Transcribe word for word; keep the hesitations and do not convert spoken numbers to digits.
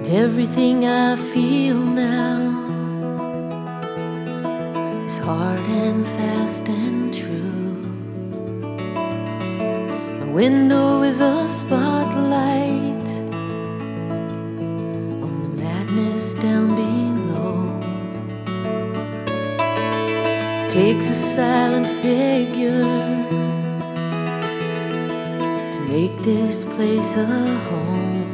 Everything I feel now is hard and fast and true. My window is a spotlight on the madness down below. Takes a silent figure to make this place a home.